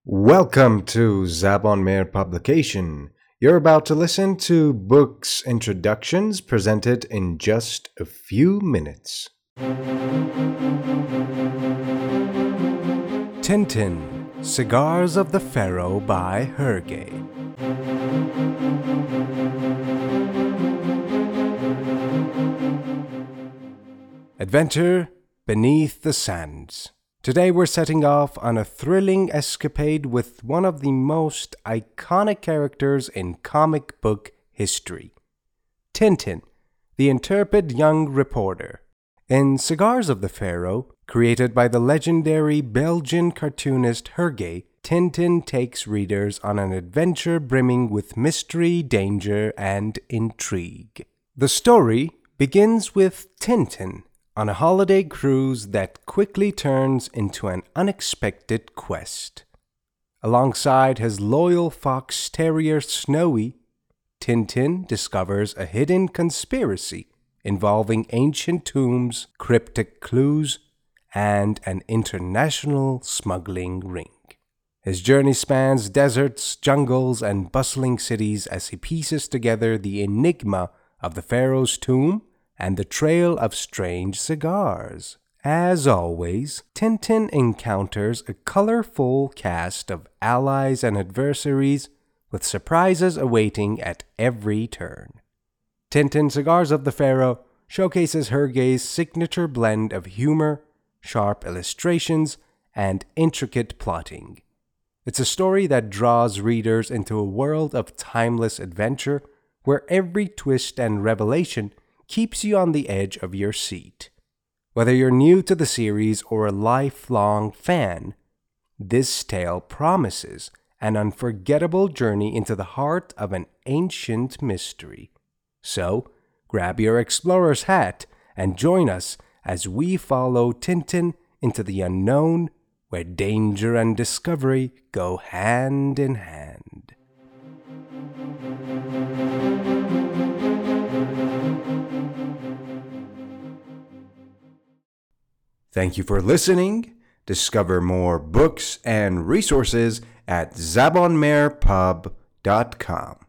Welcome to Zabon Meir Publication. You're about to listen to books introductions presented in just a few minutes. Tintin, Cigars of the Pharaoh by Hergé. Adventure Beneath the Sands. Today we're setting off on a thrilling escapade with one of the most iconic characters in comic book history. Tintin, the intrepid young reporter. In Cigars of the Pharaoh, created by the legendary Belgian cartoonist Hergé, Tintin takes readers on an adventure brimming with mystery, danger, and intrigue. The story begins with Tintin on a holiday cruise that quickly turns into an unexpected quest. Alongside his loyal fox terrier Snowy, Tintin discovers a hidden conspiracy involving ancient tombs, cryptic clues, and an international smuggling ring. His journey spans deserts, jungles, and bustling cities as he pieces together the enigma of the pharaoh's tomb and the trail of strange cigars. As always, Tintin encounters a colorful cast of allies and adversaries, with surprises awaiting at every turn. Tintin Cigars of the Pharaoh showcases Hergé's signature blend of humor, sharp illustrations, and intricate plotting. It's a story that draws readers into a world of timeless adventure where every twist and revelation keeps you on the edge of your seat. Whether you're new to the series or a lifelong fan, this tale promises an unforgettable journey into the heart of an ancient mystery. So, grab your explorer's hat and join us as we follow Tintin into the unknown, where danger and discovery go hand in hand. Thank you for listening. Discover more books and resources at zabonmeirpub.com.